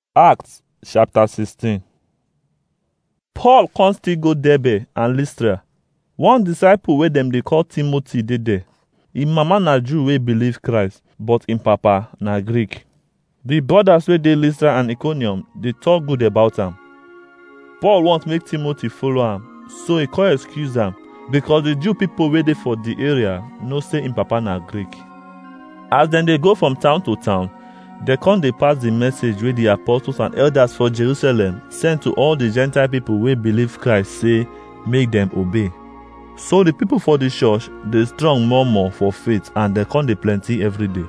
Acts chapter 16. Paul come still go Derbe and Lystra. One disciple wey dem dey call Timothy dey there. Im mama na Jew wey believe Christ, but im papa na Greek. The brothers wey dey Lystra and Iconium dey talk good about am. Paul want make Timothy follow am, so he come excuse am because the Jew people wey dey for the area know say im papa na Greek. As dem dey go from town to town, they come dey pass the message wey the apostles and elders for Jerusalem send to all the Gentile people wey believe Christ say make them obey. So the people for the church dey strong more for faith and they come dey plenty every day.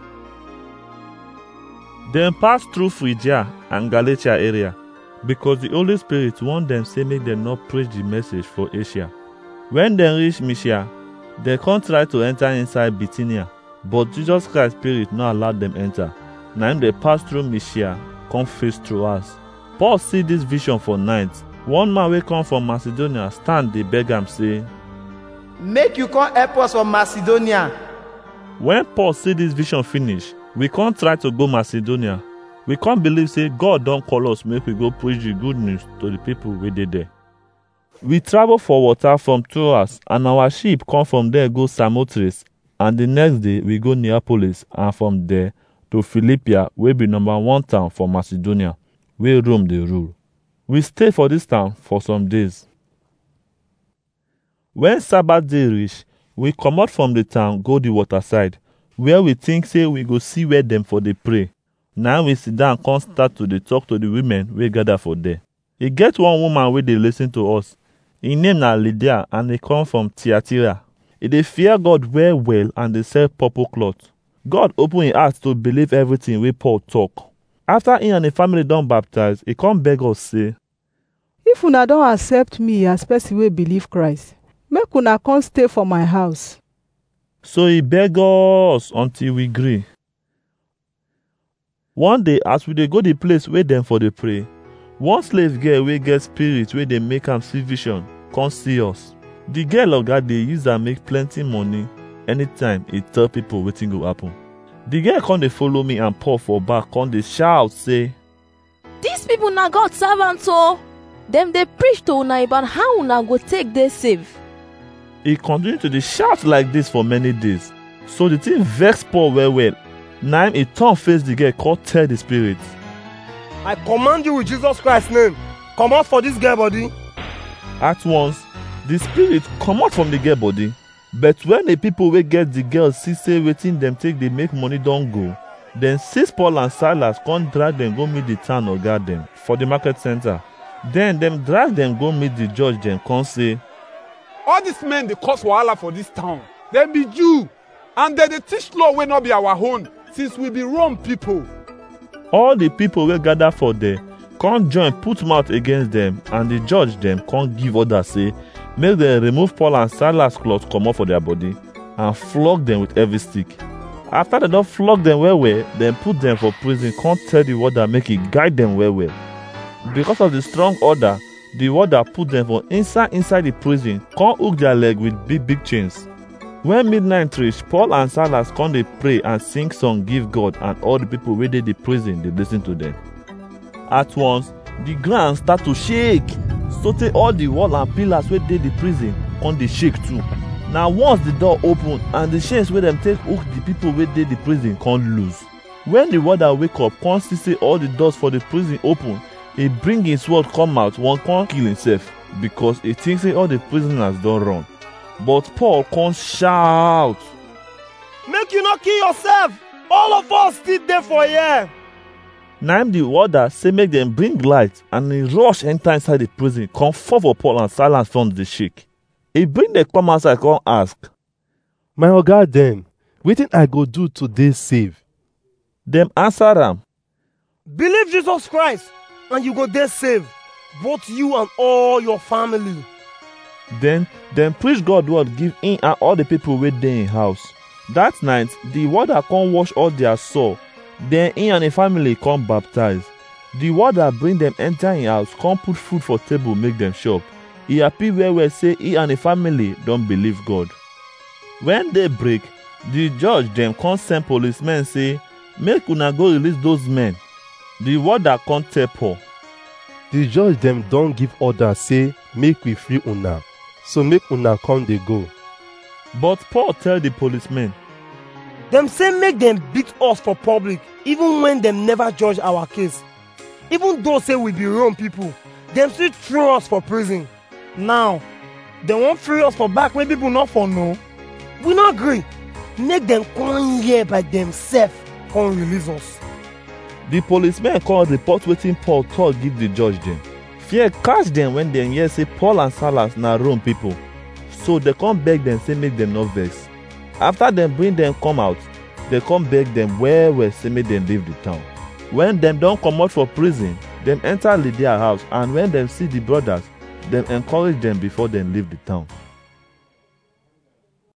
Dem pass through Phrygia and Galatia area because the Holy Spirit want them say make them not preach the message for Asia. When dem reach Mysia, they come try to enter inside Bithynia, but Jesus Christ Spirit not allow them enter. Na him dey pass through Mysia, come face through us. Paul see this vision for night. One man wey come from Macedonia stand dey beg am say, make you come help us from Macedonia. When Paul see this vision finish, we come try to go Macedonia. We come believe say God don call us make we go preach the good news to the people wey dey there. We travel for water from Troas and our ship come from there go Samothrace, and the next day we go Neapolis, and from there to Philippia wey be number 1 town for Macedonia, where Rome dey rule. We stay for this town for some days. When Sabbath day reach, we comot from the town go the waterside, where we think say we go see where dem for dey pray. Now we sit down come start to dey talk to the women wey gather for there. E get one woman wey dey listen to us. Im name na Lydia and e come from Thyatira. E dey fear God well and dey sell purple cloth. God open him heart to believe everything wey Paul talk. After him and the family don baptize, he come beg us say, if una don accept me as person wey believe Christ, make una come stay for my house. So he beg us until we gree. One day as we dey go the place wey dem for dey pray, one slave girl wey get spirit wey dey make am see vision come see us. The girl oga dey use am make plenty money anytime he tell people wetin go happen. The girl come dey follow me and Paul for back come dey shout say, these people na God servants o. Dem dey preach to una about how una go take dey safe. He continue to dey shout like this for many days. So the thing vex Paul well. Now he turn face the girl come tell the spirit, I command you with Jesus Christ's name, come out for this girl body. At once, the spirit come out from the girl body. But when the people wey get the girl see say wetin dem take dey make money don go, then seize Paul and Silas come drag dem go meet the town oga dem for the market center. Then dem drag dem go meet the judge dem come say, all these men dey cause wahala for this town. Dem be Jew and dem dey teach law wey no be our own, since we be Rome people. All the people wey gather for there come join put mouth against them, and the judge dem come give order say make dem remove Paul and Silas cloth comot for their body and flog them with heavy stick. After dem don flog them well, dem put them for prison come tell the warder make he guide them well. Because of the strong order, the warder put them for inside the prison, come hook their leg with big chains. When midnight reach, Paul and Silas come dey pray and sing song give God, and all the people wey dey the prison dey listen to them. At once, the ground start to shake, sotey all the wall and pillars wey dey the prison come dey shake too. Now once the door open and the chains wey dem take hook the people wey dey the prison come loose. When the warder wake up come see say all the doors for the prison open, he bring his sword come out, one come kill himself because he think say all the prisoners don run. But Paul come shout, Make you not kill yourself. All of us still there for here. Now the warder say make them bring light, and he rush enter inside the prison, come fall for Paul and Silas from the shake. He bring them come outside, come ask, my oga dem, wetin I go do to dey save? Them answer am, believe Jesus Christ and you go dey save, both you and all your family. Then preach God word give him and all the people wey dey in house. That night, the warder come wash all their sore. Then he and the family come baptize. The warder bring them enter in house, come put food for table, make them chop. He happy well say he and the family don believe God. When day break, the judge dem come send policemen say, make una go release those men. The warder come tell Paul. The judge dem don give order say make we free una, so make una come dey go. But Paul tell the policemen, Dem say make dem beat us for public, even when dem never judge our case. Even though say we be Rome people, dem still throw us for prison. Now, dem wan free us for back wey people not for know. We no agree. Make dem come here by themselves, come release us. the policemen come report wetin Paul talk give the judge dem. Fear catch dem when dem hear say Paul and Silas na Rome people. So dem come beg dem say make dem no vex. After dem bring dem come out, dem come beg dem well say make dem leave the town. When dem don comot for prison, dem enter Lydia house, and when dem see the brothers, dem encourage dem before dem leave the town.